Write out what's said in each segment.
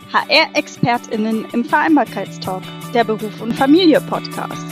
HR-ExpertInnen im Vereinbarkeitstalk, der Beruf und Familie Podcast.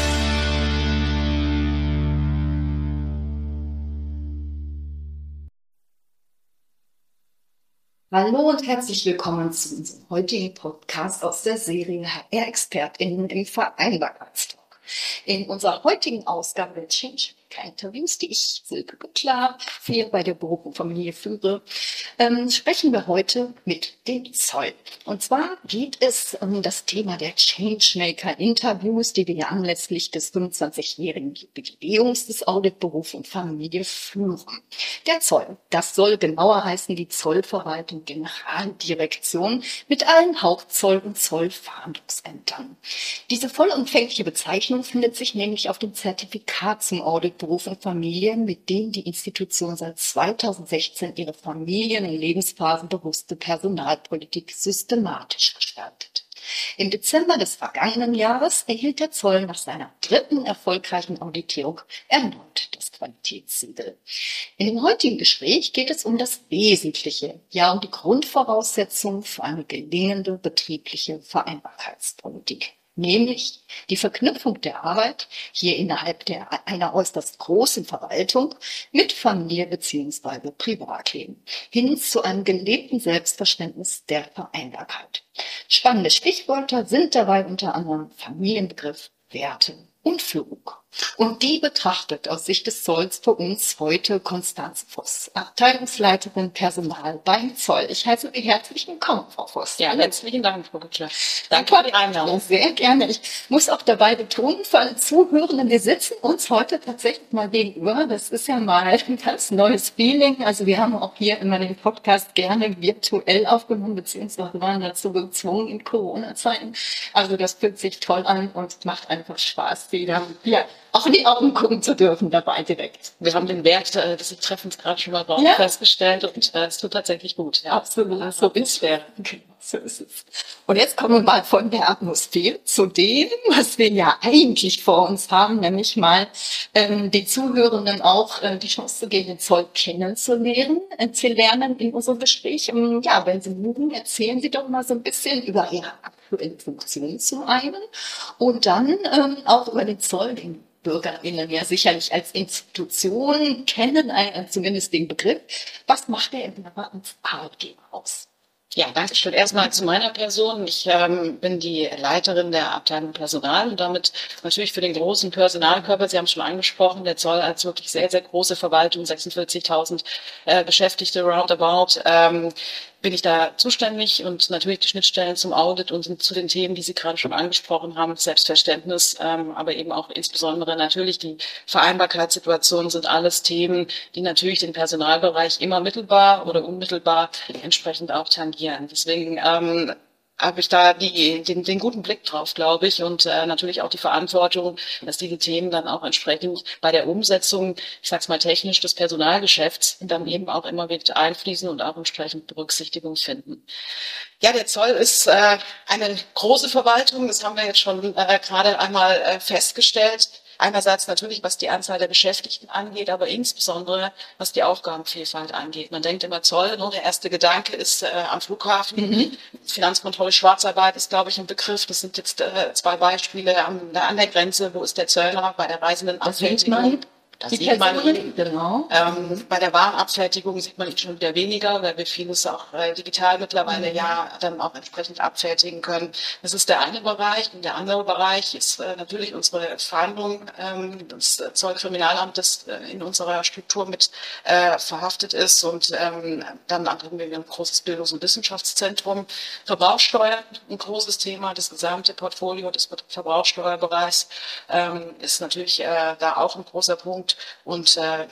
Hallo und herzlich willkommen zu unserem heutigen Podcast aus der Serie HR-ExpertInnen im Vereinbarkeitstalk. In unserer heutigen Ausgabe der Changemaker-Interviews, die ich, Silke Büttler, hier bei der Beruf und Familie führe, sprechen wir heute mit dem Zoll. Und zwar geht es um das Thema der Changemaker-Interviews, die wir ja anlässlich des 25-jährigen Jubiläums des Audit Beruf und Familie führen. Der Zoll, das soll genauer heißen die Zollverwaltung Generaldirektion mit allen Hauptzoll- und Zollfahndungsämtern. Diese vollumfängliche Bezeichnung findet sich nämlich auf dem Zertifikat zum Audit Beruf und Familie, mit dem die Institution seit 2016 ihre Familien- und lebensphasenbewusste Personalpolitik systematisch gestaltet. Im Dezember des vergangenen Jahres erhielt der Zoll nach seiner dritten erfolgreichen Auditierung erneut das Qualitätssiegel. In dem heutigen Gespräch geht es um das Wesentliche, ja um die Grundvoraussetzungen für eine gelingende betriebliche Vereinbarkeitspolitik. Nämlich die Verknüpfung der Arbeit hier innerhalb einer äußerst großen Verwaltung mit Familie bzw. Privatleben hin zu einem gelebten Selbstverständnis der Vereinbarkeit. Spannende Stichwörter sind dabei unter anderem Familienbegriff, Werte und Führung. Und die betrachtet aus Sicht des Zolls für uns heute Konstanze Voss, Abteilungsleiterin Personal beim Zoll. Ich heiße Sie herzlich willkommen, Frau Voss. Ja, herzlichen Dank, Frau Büttler. Danke für die Einladung. Sehr gerne. Ich muss auch dabei betonen, für alle Zuhörenden, wir sitzen uns heute tatsächlich mal gegenüber. Das ist ja mal ein ganz neues Feeling. Also wir haben auch hier immer den Podcast gerne virtuell aufgenommen, beziehungsweise waren dazu gezwungen in Corona-Zeiten. Also das fühlt sich toll an und macht einfach Spaß, wieder auch in die Augen gucken zu dürfen dabei direkt. Wir haben den Wert des Treffens gerade schon mal festgestellt und es tut tatsächlich gut. Ja. Absolut, so ist es. Genau, so ist es. Und jetzt kommen wir mal von der Atmosphäre zu dem, was wir ja eigentlich vor uns haben, nämlich mal die Zuhörenden auch die Chance zu geben, den Zoll kennenzulernen, zu lernen in unserem Gespräch. Ja, wenn Sie mögen, erzählen Sie doch mal so ein bisschen über Ihre aktuelle Funktion zum einen und dann auch über den Zoll, den BürgerInnen ja sicherlich als Institution kennen, zumindest den Begriff. Was macht der Inhaber als Arbeitgeber aus? Ja, danke schön. Erstmal zu meiner Person. Ich bin die Leiterin der Abteilung Personal und damit natürlich für den großen Personalkörper. Sie haben es schon angesprochen, der Zoll als wirklich sehr, sehr große Verwaltung, 46.000 Beschäftigte roundabout. Bin ich da zuständig und natürlich die Schnittstellen zum Audit und zu den Themen, die Sie gerade schon angesprochen haben, Selbstverständnis, aber eben auch insbesondere natürlich die Vereinbarkeitssituationen sind alles Themen, die natürlich den Personalbereich immer mittelbar oder unmittelbar entsprechend auch tangieren. Deswegen habe ich da den guten Blick drauf, glaube ich, und natürlich auch die Verantwortung, dass diese Themen dann auch entsprechend bei der Umsetzung, ich sag's mal technisch, des Personalgeschäfts dann eben auch immer mit einfließen und auch entsprechend Berücksichtigung finden. Ja, der Zoll ist eine große Verwaltung, das haben wir jetzt schon gerade einmal festgestellt. Einerseits natürlich, was die Anzahl der Beschäftigten angeht, aber insbesondere, was die Aufgabenvielfalt angeht. Man denkt immer Zoll, der erste Gedanke ist am Flughafen. Finanzkontrolle, Schwarzarbeit ist, glaube ich, ein Begriff. Das sind jetzt zwei Beispiele an der Grenze. Wo ist der Zöllner bei der Reisendenabfertigung? Das sieht man ihn. Genau. Bei der Warenabfertigung sieht man ihn schon wieder weniger, weil wir vieles auch digital mittlerweile ja dann auch entsprechend abfertigen können. Das ist der eine Bereich. Und der andere Bereich ist natürlich unsere Fahndung, das Zollkriminalamt, das in unserer Struktur mit verhaftet ist. Und dann haben wir ein großes Bildungs- und Wissenschaftszentrum. Verbrauchssteuer, ein großes Thema. Das gesamte Portfolio des Verbrauchssteuerbereichs ist natürlich da auch ein großer Punkt. Und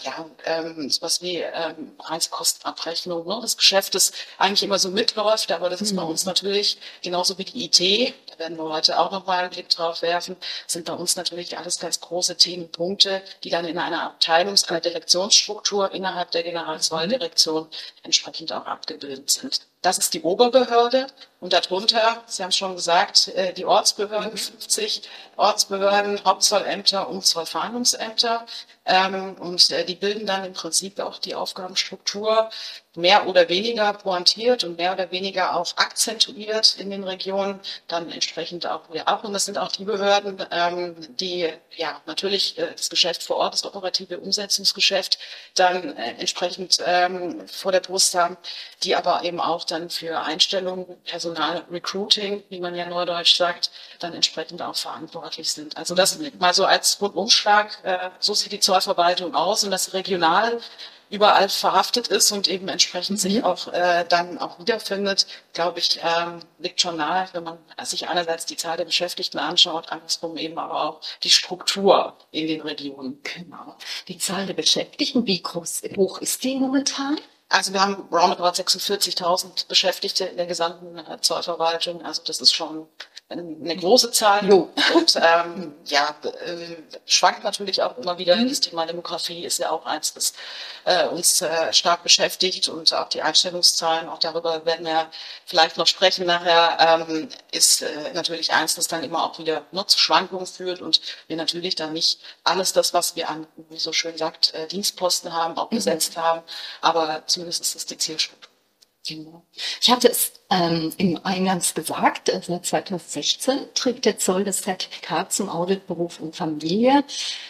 sowas wie Reisekostenabrechnung. Ne? Das Geschäft, das eigentlich immer so mitläuft, aber das ist bei uns natürlich genauso wie die IT, da werden wir heute auch nochmal einen Blick drauf werfen, sind bei uns natürlich alles ganz große Themenpunkte, die dann in einer einer Direktionsstruktur innerhalb der Generalzolldirektion entsprechend auch abgebildet sind. Das ist die Oberbehörde und darunter, Sie haben es schon gesagt, die Ortsbehörden, 50 Ortsbehörden, Hauptzollämter und Zollfahndungsämter. Und die bilden dann im Prinzip auch die Aufgabenstruktur mehr oder weniger pointiert und mehr oder weniger auch akzentuiert in den Regionen, dann entsprechend auch wieder ab. Und das sind auch die Behörden, die ja natürlich das Geschäft vor Ort, das operative Umsetzungsgeschäft dann entsprechend vor der Brust haben, die aber eben auch dann für Einstellungen, Personal-Recruiting, wie man ja neudeutsch sagt, dann entsprechend auch verantwortlich sind. Also das mal so als Rundumschlag, so sieht die Zollverwaltung aus und das regional überall verhaftet ist und eben entsprechend sich auch dann auch wiederfindet, glaube ich, liegt schon nahe, wenn man sich einerseits die Zahl der Beschäftigten anschaut, andersrum eben aber auch die Struktur in den Regionen. Genau. Die Zahl der Beschäftigten, hoch ist die momentan? Also wir haben roundabout 46.000 Beschäftigte in der gesamten Zollverwaltung, also das ist schon eine große Zahl. Jo. Und schwankt natürlich auch immer wieder. Das Thema Demografie ist ja auch eins, das uns stark beschäftigt und auch die Einstellungszahlen, auch darüber werden wir vielleicht noch sprechen nachher, ist natürlich eins, das dann immer auch wieder zu Schwankungen führt und wir natürlich dann nicht alles das, was wir an, wie so schön sagt, Dienstposten haben, auch besetzt haben, aber zumindest ist das die Zielstruktur. Genau. Ich hatte es im Eingangs gesagt, seit 2016 trägt der Zoll das Zertifikat zum Audit Beruf und Familie.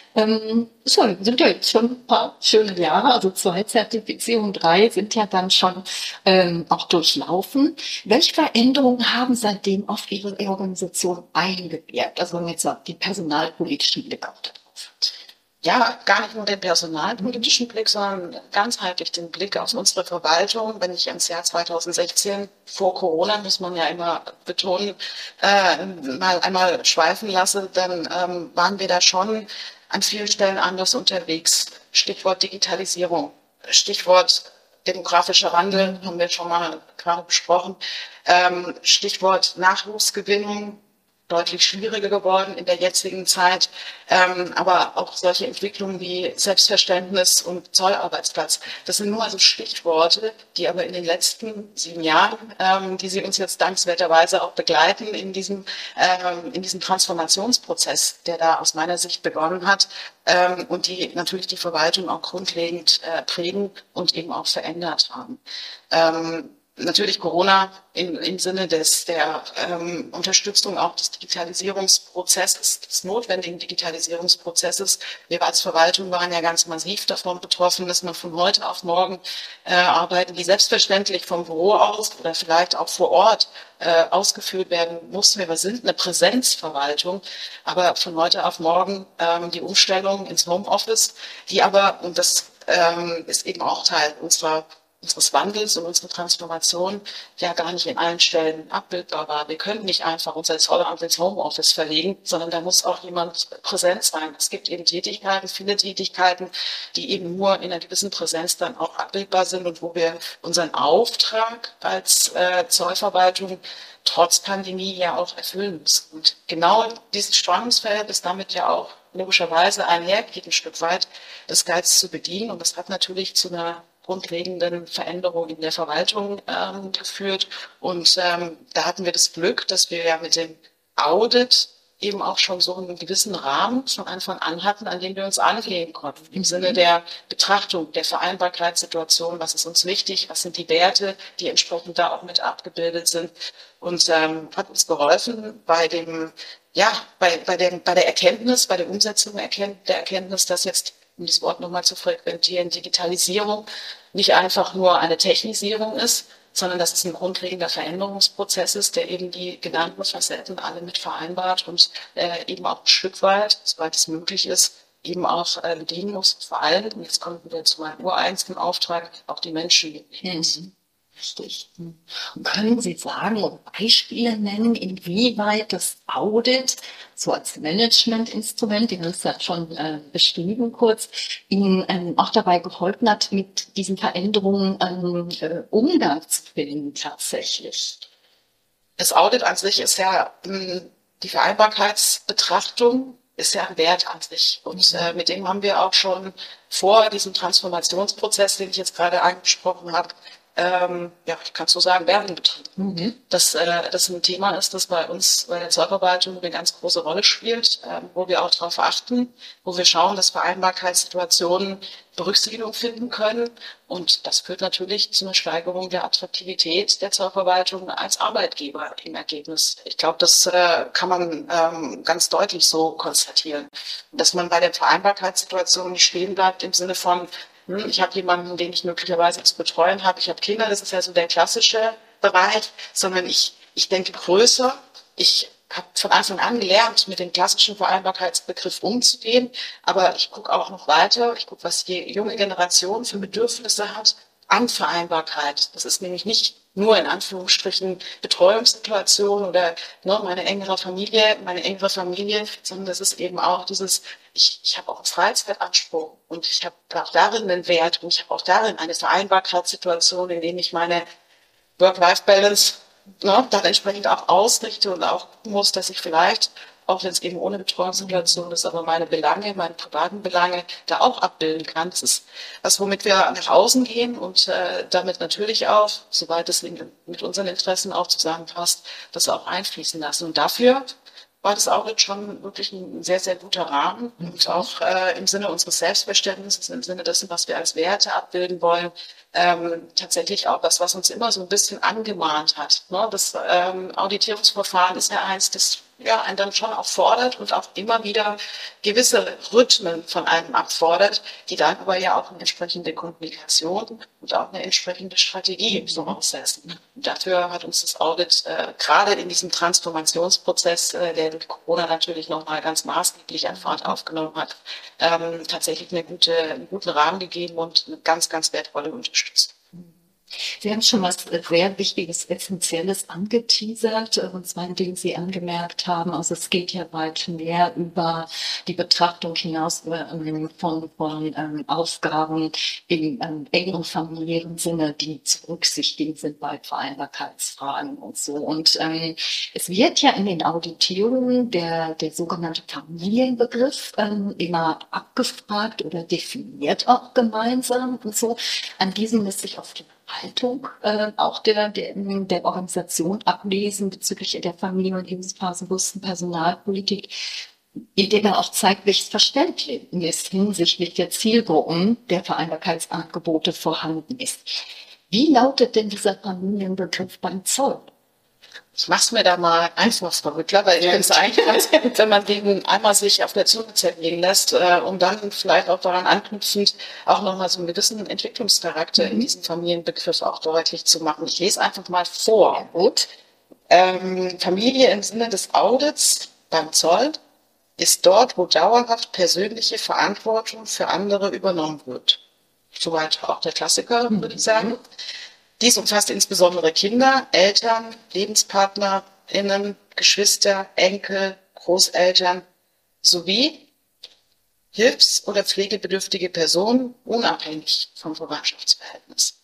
Sind ja jetzt schon ein paar schöne Jahre, also 2 Zertifizierungen, 3 sind ja dann schon auch durchlaufen. Welche Veränderungen haben seitdem auf Ihre Organisation eingewirkt? Also wenn man jetzt die personalpolitischen Blick auf das hat. Ja, gar nicht nur den personalpolitischen Blick, sondern ganzheitlich den Blick auf unsere Verwaltung. Wenn ich ins Jahr 2016 vor Corona, muss man ja immer betonen, mal einmal schweifen lasse, dann waren wir da schon an vielen Stellen anders unterwegs. Stichwort Digitalisierung, Stichwort demografischer Wandel, haben wir schon mal gerade besprochen. Stichwort Nachwuchsgewinnung, deutlich schwieriger geworden in der jetzigen Zeit, aber auch solche Entwicklungen wie Selbstverständnis und Zollarbeitsplatz. Das sind nur also Stichworte, die aber in den letzten 7 Jahren, die Sie uns jetzt dankenswerterweise auch begleiten in diesem Transformationsprozess, der da aus meiner Sicht begonnen hat und die natürlich die Verwaltung auch grundlegend prägen und eben auch verändert haben. Natürlich Corona im Sinne der Unterstützung auch des Digitalisierungsprozesses, des notwendigen Digitalisierungsprozesses. Wir als Verwaltung waren ja ganz massiv davon betroffen, dass man von heute auf morgen Arbeiten, die selbstverständlich vom Büro aus oder vielleicht auch vor Ort ausgeführt werden mussten. Wir sind eine Präsenzverwaltung, aber von heute auf morgen die Umstellung ins Homeoffice, die aber, und das ist eben auch Teil unseres Wandels und unserer Transformation ja gar nicht in allen Stellen abbildbar war. Wir können nicht einfach unser Zollamt ins Homeoffice verlegen, sondern da muss auch jemand präsent sein. Es gibt eben Tätigkeiten, viele Tätigkeiten, die eben nur in einer gewissen Präsenz dann auch abbildbar sind und wo wir unseren Auftrag als Zollverwaltung trotz Pandemie ja auch erfüllen müssen. Und genau dieses Spannungsfeld ist damit ja auch logischerweise einhergeht ein Stück weit, das Geiz zu bedienen. Und das hat natürlich zu einer grundlegenden Veränderung in der Verwaltung geführt. Und da hatten wir das Glück, dass wir ja mit dem Audit eben auch schon so einen gewissen Rahmen von Anfang an hatten, an dem wir uns anlehnen konnten. Im Sinne der Betrachtung, der Vereinbarkeitssituation, was ist uns wichtig, was sind die Werte, die entsprechend da auch mit abgebildet sind. Und hat uns geholfen bei dem, ja, bei der Erkenntnis, bei der Umsetzung der Erkenntnis, dass jetzt, um das Wort nochmal zu frequentieren, Digitalisierung nicht einfach nur eine Technisierung ist, sondern dass es ein grundlegender Veränderungsprozess ist, der eben die genannten Facetten alle mit vereinbart und eben auch ein Stück weit, soweit es möglich ist, eben auch bedienen muss. Vor allem, und jetzt kommen wir zu meinem ureigensten Auftrag, auch die Menschen. Richtig. Und können Sie sagen oder Beispiele nennen, inwieweit das Audit so als Managementinstrument, die haben es ja schon beschrieben kurz, Ihnen auch dabei geholfen hat, mit diesen Veränderungen Umgang zu finden tatsächlich? Das Audit an sich ist ja die Vereinbarkeitsbetrachtung, ist ja ein Wert an sich. Und mit dem haben wir auch schon vor diesem Transformationsprozess, den ich jetzt gerade angesprochen habe, ja, ich kann so sagen, Werbung betrieben. Dass das ein Thema ist, das bei uns bei der Zollverwaltung eine ganz große Rolle spielt, wo wir auch darauf achten, wo wir schauen, dass Vereinbarkeitssituationen Berücksichtigung finden können. Und das führt natürlich zu einer Steigerung der Attraktivität der Zollverwaltung als Arbeitgeber im Ergebnis. Ich glaube, das kann man ganz deutlich so konstatieren. Dass man bei der Vereinbarkeitssituation nicht stehen bleibt im Sinne von, ich habe jemanden, den ich möglicherweise zu betreuen habe, ich habe Kinder, das ist ja so der klassische Bereich, sondern ich denke größer. Ich habe von Anfang an gelernt, mit dem klassischen Vereinbarkeitsbegriff umzugehen, aber ich gucke auch noch weiter. Ich gucke, was die junge Generation für Bedürfnisse hat an Vereinbarkeit. Das ist nämlich nicht nur in Anführungsstrichen Betreuungssituation oder meine engere Familie, sondern das ist eben auch dieses, ich habe auch einen Freizeitanspruch und ich habe auch darin einen Wert und ich habe auch darin eine Vereinbarkeitssituation, in der ich meine Work-Life-Balance dann entsprechend auch ausrichte und auch gucken muss, dass ich vielleicht, auch wenn es eben ohne Betreuungssituation ist, aber meine privaten Belange da auch abbilden kann. Das ist was, womit wir nach außen gehen und damit natürlich auch, soweit es mit unseren Interessen auch zusammenpasst, das auch einfließen lassen. Und dafür war das Audit schon wirklich ein sehr, sehr guter Rahmen und auch im Sinne unseres Selbstverständnisses, im Sinne dessen, was wir als Werte abbilden wollen, tatsächlich auch das, was uns immer so ein bisschen angemahnt hat. Das Auditierungsverfahren ist ja eins, das einen dann schon auch fordert und auch immer wieder gewisse Rhythmen von einem abfordert, die dann aber ja auch eine entsprechende Kommunikation und auch eine entsprechende Strategie voraussetzen. Und dafür hat uns das Audit gerade in diesem Transformationsprozess, der durch Corona natürlich nochmal ganz maßgeblich an Fahrt aufgenommen hat, tatsächlich einen guten Rahmen gegeben und eine ganz, ganz wertvolle Unterstützung. Sie haben schon was sehr Wichtiges, Essentielles angeteasert, und zwar indem Sie angemerkt haben, also es geht ja weit mehr über die Betrachtung hinaus von Aufgaben im engeren familiären Sinne, die zu berücksichtigen sind bei Vereinbarkeitsfragen und so. Und es wird ja in den Auditierungen der sogenannte Familienbegriff immer abgefragt oder definiert auch gemeinsam und so. An diesem lässt sich auf die Haltung auch der Organisation ablesen bezüglich der Familien- und lebensphasenbewussten Personalpolitik, indem er auch zeigt, welches Verständnis hinsichtlich der Zielgruppen der Vereinbarkeitsangebote vorhanden ist. Wie lautet denn dieser Familienbegriff beim Zoll? Ich mache es mir da mal einfach, Frau Rüttler, weil ich finde es eigentlich ganz gut, wenn man den einmal sich auf der Zunge zergehen lässt, um dann vielleicht auch daran anknüpfend auch nochmal so einen gewissen Entwicklungscharakter in diesem Familienbegriff auch deutlich zu machen. Ich lese einfach mal vor. Ja, gut. Familie im Sinne des Audits beim Zoll ist dort, wo dauerhaft persönliche Verantwortung für andere übernommen wird. Soweit auch der Klassiker, würde ich sagen. Dies umfasst insbesondere Kinder, Eltern, LebenspartnerInnen, Geschwister, Enkel, Großeltern sowie hilfs- oder pflegebedürftige Personen, unabhängig vom Verwandtschaftsverhältnis.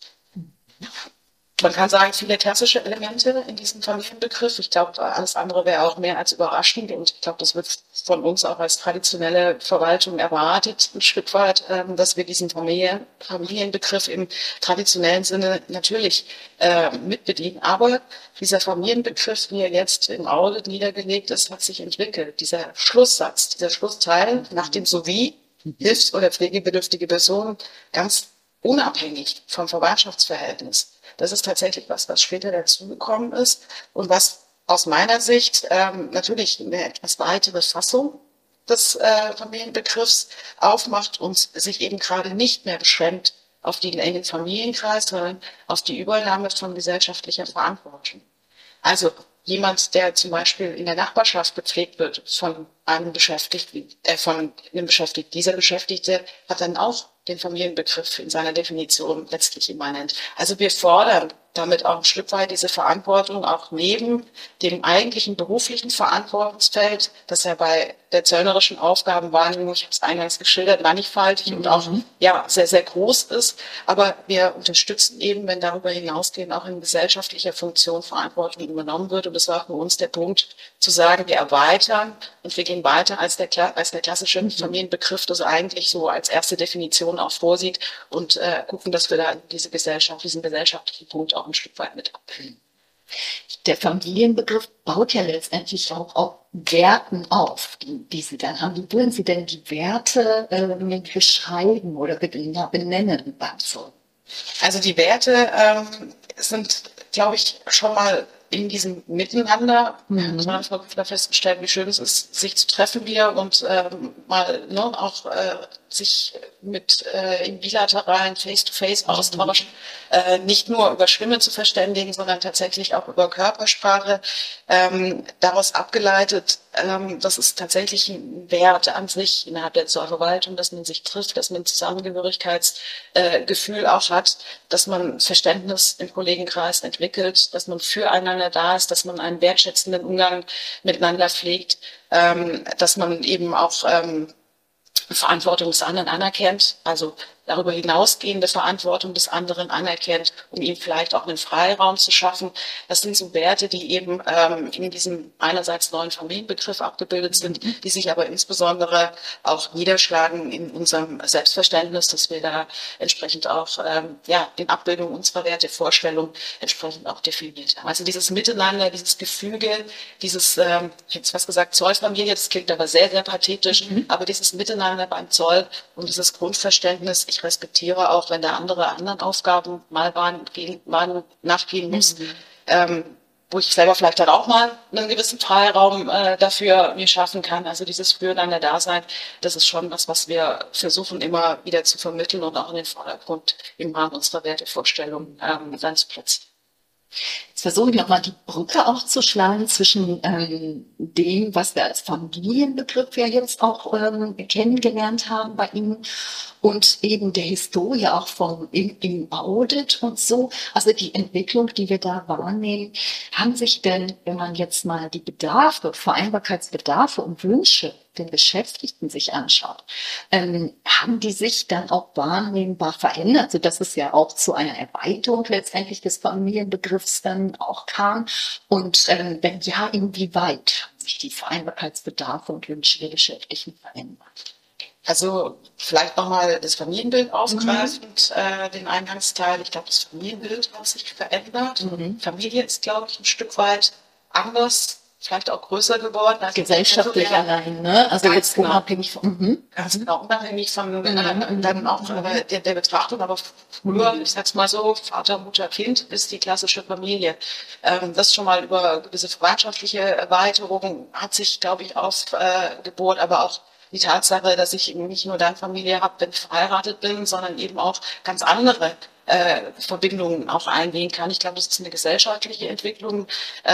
Man kann sagen, viele klassische Elemente in diesem Familienbegriff. Ich glaube, alles andere wäre auch mehr als überraschend. Und ich glaube, das wird von uns auch als traditionelle Verwaltung erwartet, ein Stück weit, dass wir diesen Familienbegriff im traditionellen Sinne natürlich mitbedienen. Aber dieser Familienbegriff, wie er jetzt im Audit niedergelegt ist, hat sich entwickelt. Dieser Schlusssatz, dieser Schlussteil nach dem sowie hilfs- oder pflegebedürftige Personen ganz unabhängig vom Verwandtschaftsverhältnis. Das ist tatsächlich was später dazugekommen ist und was aus meiner Sicht natürlich eine etwas weitere Fassung des Familienbegriffs aufmacht und sich eben gerade nicht mehr beschränkt auf den engen Familienkreis, sondern auf die Übernahme von gesellschaftlicher Verantwortung. Also jemand, der zum Beispiel in der Nachbarschaft gepflegt wird von einem Beschäftigten, dieser Beschäftigte hat dann auch den Familienbegriff in seiner Definition letztlich immanent. Also wir fordern damit auch ein Stück weit diese Verantwortung auch neben dem eigentlichen beruflichen Verantwortungsfeld, das ja bei der zöllnerischen Aufgabenwahrnehmung, ich habe es eingangs geschildert, mannigfaltig und auch sehr, sehr groß ist. Aber wir unterstützen eben, wenn darüber hinausgehend auch in gesellschaftlicher Funktion Verantwortung übernommen wird. Und das war für uns der Punkt, zu sagen, wir erweitern und wir gehen gehen weiter als der klassische Familienbegriff, das eigentlich so als erste Definition auch vorsieht und gucken, dass wir da diesen gesellschaftlichen Punkt auch ein Stück weit mit abbilden. Der Familienbegriff baut ja letztendlich auch auf Werten auf, die Sie dann haben. Wie würden Sie denn die Werte beschreiben oder benennen beim Zoll? Also die Werte sind, glaube ich, schon mal in diesem Miteinander. Muss man wieder feststellen, wie schön es ist, sich zu treffen wieder und mal auch sich mit im bilateralen Face-to-Face austauschen, nicht nur über Stimme zu verständigen, sondern tatsächlich auch über Körpersprache. Daraus abgeleitet, das ist tatsächlich ein Wert an sich innerhalb der Zollverwaltung, dass man sich trifft, dass man ein Zusammengehörigkeitsgefühl auch hat, dass man Verständnis im Kollegenkreis entwickelt, dass man füreinander da ist, dass man einen wertschätzenden Umgang miteinander pflegt, dass man eben auch Verantwortung des anderen anerkennt, also darüber hinausgehende Verantwortung des anderen anerkennt, um ihm vielleicht auch einen Freiraum zu schaffen. Das sind so Werte, die eben in diesem einerseits neuen Familienbegriff abgebildet sind, die sich aber insbesondere auch niederschlagen in unserem Selbstverständnis, dass wir da entsprechend auch in Abbildung unserer Wertevorstellung entsprechend auch definiert haben. Also dieses Miteinander, dieses Gefüge, dieses, ich hätte jetzt was gesagt, Zollfamilie, das klingt aber sehr, sehr pathetisch, aber dieses Miteinander beim Zoll und dieses Grundverständnis, ich respektiere auch, wenn der andere anderen Aufgaben mal nachgehen muss, wo ich selber vielleicht dann auch mal einen gewissen Freiraum dafür mir schaffen kann. Also dieses Füreinander-Dasein, das ist schon was wir versuchen immer wieder zu vermitteln und auch in den Vordergrund im Rahmen unserer Wertevorstellung dann zu platzieren. Jetzt versuche ich nochmal die Brücke auch zu schlagen zwischen dem, was wir als Familienbegriff ja jetzt auch kennengelernt haben bei Ihnen und eben der Historie auch im Audit und so. Also die Entwicklung, die wir da wahrnehmen, haben sich denn, wenn man jetzt mal die Bedarfe, Vereinbarkeitsbedarfe und Wünsche den Beschäftigten sich anschaut, haben die sich dann auch wahrnehmbar verändert, also dass es ja auch zu einer Erweiterung letztendlich des Familienbegriffs dann auch kam? Und wenn ja, inwieweit haben sich die Vereinbarkeitsbedarfe und Wünsche der Beschäftigten verändert? Also vielleicht nochmal das Familienbild aufgreifend, den Eingangsteil. Ich glaube, das Familienbild hat sich verändert. Familie ist, glaube ich, ein Stück weit anders, vielleicht auch größer geworden. Also gesellschaftlich allein, ne? Also jetzt unabhängig von... Ganz genau, unabhängig von dann auch der Betrachtung. Aber früher, ich sag's mal so, Vater, Mutter, Kind ist die klassische Familie. Das schon mal über gewisse verwandtschaftliche Erweiterungen hat sich, glaube ich, aufgebohrt, aber auch die Tatsache, dass ich eben nicht nur dann Familie habe, wenn ich verheiratet bin, sondern eben auch ganz andere Verbindungen auch eingehen kann. Ich glaube, das ist eine gesellschaftliche Entwicklung,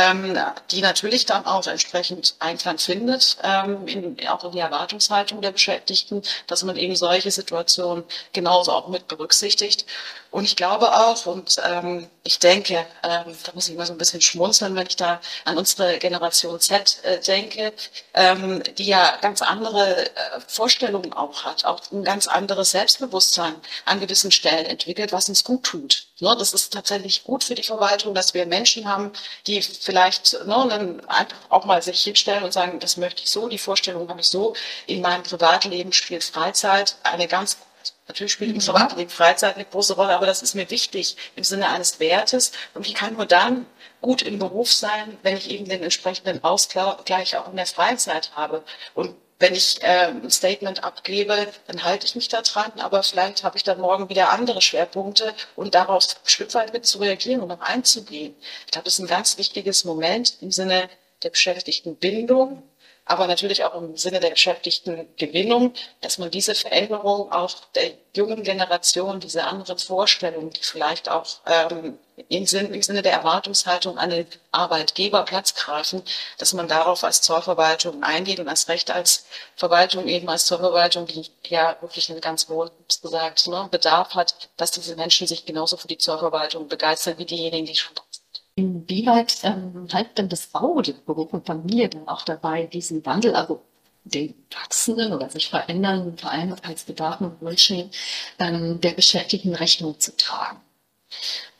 die natürlich dann auch entsprechend Einklang findet, auch in die Erwartungshaltung der Beschäftigten, dass man eben solche Situationen genauso auch mit berücksichtigt. Und ich glaube auch, und ich denke, da muss ich immer so ein bisschen schmunzeln, wenn ich da an unsere Generation Z denke, die ja ganz andere Vorstellungen auch hat, auch ein ganz anderes Selbstbewusstsein an gewissen Stellen entwickelt, was uns gut tut. Ne, das ist tatsächlich gut für die Verwaltung, dass wir Menschen haben, die vielleicht dann einfach auch mal sich hinstellen und sagen, das möchte ich so, die Vorstellung habe ich so. In meinem Privatleben spielt Freizeit natürlich spielt im Privatleben Freizeit eine große Rolle, aber das ist mir wichtig im Sinne eines Wertes. Und ich kann nur dann gut im Beruf sein, wenn ich eben den entsprechenden Ausgleich auch in der Freizeit habe. Und wenn ich ein Statement abgebe, dann halte ich mich da dran, aber vielleicht habe ich dann morgen wieder andere Schwerpunkte und darauf ein Stück weit mit zu reagieren und auch einzugehen. Ich glaube, das ist ein ganz wichtiges Moment im Sinne der Beschäftigtenbindung, aber natürlich auch im Sinne der Beschäftigtengewinnung, dass man diese Veränderung auch der jungen Generation, diese anderen Vorstellungen, die vielleicht auch im Sinne der Erwartungshaltung an den Arbeitgeber Platz greifen, dass man darauf als Zollverwaltung eingeht und als Recht als Verwaltung, eben als Zollverwaltung, die ja wirklich einen ganz hohen, gesagt, Bedarf hat, dass diese Menschen sich genauso für die Zollverwaltung begeistern wie diejenigen, die schon da sind. Inwieweit hat denn das Audit, Beruf und Familie dann auch dabei, diesen Wandel, also den wachsenden oder sich verändernden Vereinbarkeitsbedarfen und Wünschen der Beschäftigten Rechnung zu tragen?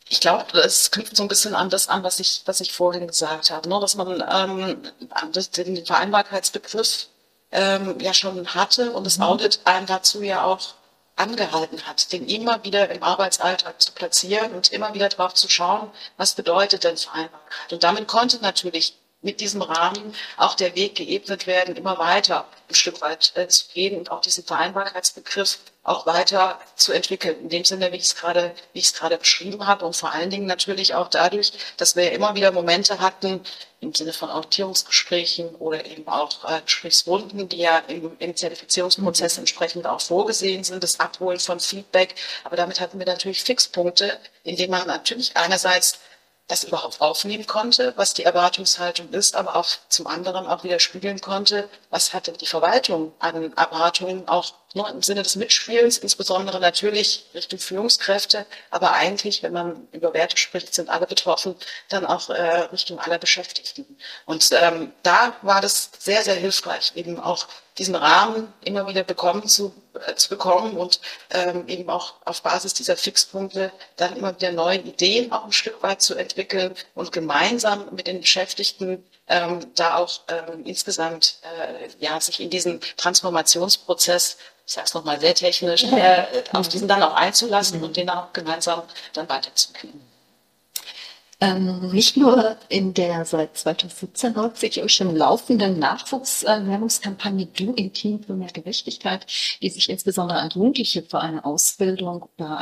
Ich glaube, das knüpft so ein bisschen an das an, was ich vorhin gesagt habe, ne? Dass man den Vereinbarkeitsbegriff ja schon hatte und das Audit einen dazu ja auch angehalten hat, den immer wieder im Arbeitsalltag zu platzieren und immer wieder drauf zu schauen, was bedeutet denn Vereinbarkeit. Und damit konnte natürlich mit diesem Rahmen auch der Weg geebnet werden, immer weiter ein Stück weit zu gehen und auch diesen Vereinbarkeitsbegriff auch weiter zu entwickeln. In dem Sinne, wie ich es gerade beschrieben habe und vor allen Dingen natürlich auch dadurch, dass wir immer wieder Momente hatten, im Sinne von Auditierungsgesprächen oder eben auch Gesprächsrunden, die ja im Zertifizierungsprozess entsprechend auch vorgesehen sind, das Abholen von Feedback. Aber damit hatten wir natürlich Fixpunkte, in denen man natürlich einerseits das überhaupt aufnehmen konnte, was die Erwartungshaltung ist, aber auch zum anderen auch widerspiegeln konnte, was hatte die Verwaltung an Erwartungen, auch nur im Sinne des Mitspielens, insbesondere natürlich Richtung Führungskräfte, aber eigentlich, wenn man über Werte spricht, sind alle betroffen, dann auch Richtung aller Beschäftigten. Und da war das sehr, sehr hilfreich, eben auch diesen Rahmen immer wieder zu bekommen und eben auch auf Basis dieser Fixpunkte dann immer wieder neue Ideen auch ein Stück weit zu entwickeln und gemeinsam mit den Beschäftigten da auch insgesamt ja sich in diesen Transformationsprozess, ich sage es nochmal sehr technisch, auf diesen dann auch einzulassen und den auch gemeinsam dann weiterzuführen. Nicht nur in der seit 2017 häufig schon laufenden Nachwuchswerbungskampagne Du im Team für mehr Gerechtigkeit, die sich insbesondere an Jugendliche für eine Ausbildung oder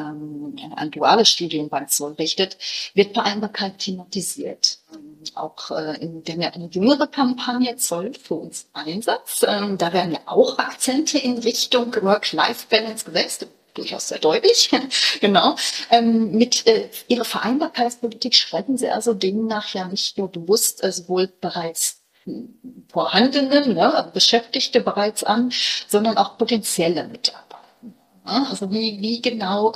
ein duales Studium beim Zoll richtet, wird Vereinbarkeit thematisiert. Auch in der jüngere Kampagne Zoll für uns Einsatz, da werden ja auch Akzente in Richtung Work-Life-Balance gesetzt. Durchaus sehr deutlich, genau. Mit ihrer Vereinbarkeitspolitik schreiben sie also demnach ja nicht nur bewusst sowohl bereits vorhandene, also Beschäftigte bereits an, sondern auch potenzielle Mitarbeiter. Ja, also wie genau,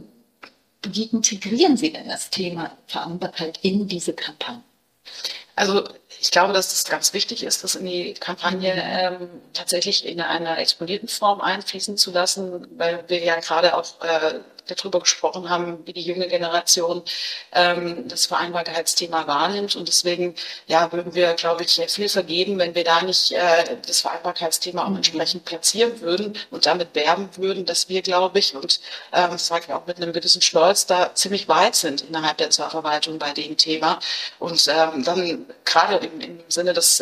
wie integrieren Sie denn das Thema Vereinbarkeit in diese Kampagne? Also ich glaube, dass es ganz wichtig ist, das in die Kampagne tatsächlich in einer exponierten Form einfließen zu lassen, weil wir ja gerade auch darüber gesprochen haben, wie die junge Generation das Vereinbarkeitsthema wahrnimmt. Und deswegen ja, würden wir, glaube ich, viel vergeben, wenn wir da nicht das Vereinbarkeitsthema auch entsprechend platzieren würden und damit werben würden, dass wir, glaube ich, und das sage ich auch mit einem gewissen Stolz, da ziemlich weit sind innerhalb der Zollverwaltung bei dem Thema. Und dann gerade im Sinne des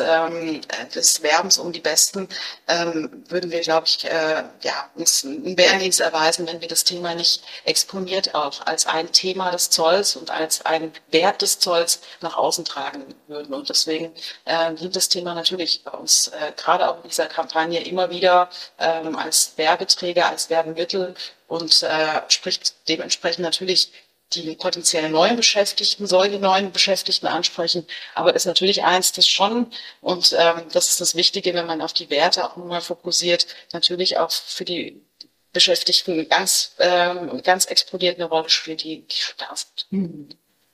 Werbens um die Besten würden wir, glaube ich, ja, uns einen Bärendienst erweisen, wenn wir das Thema nicht exponiert auch als ein Thema des Zolls und als ein Wert des Zolls nach außen tragen würden. Und deswegen dient das Thema natürlich bei uns gerade auch in dieser Kampagne immer wieder als Werbeträger, als Werbemittel und spricht dementsprechend natürlich die potenziellen neuen Beschäftigten, soll die neuen Beschäftigten ansprechen, aber ist natürlich eins, das schon, und das ist das Wichtige, wenn man auf die Werte auch nochmal fokussiert, natürlich auch für die Beschäftigten ganz explodiert eine Rolle spielt, die schon da sind.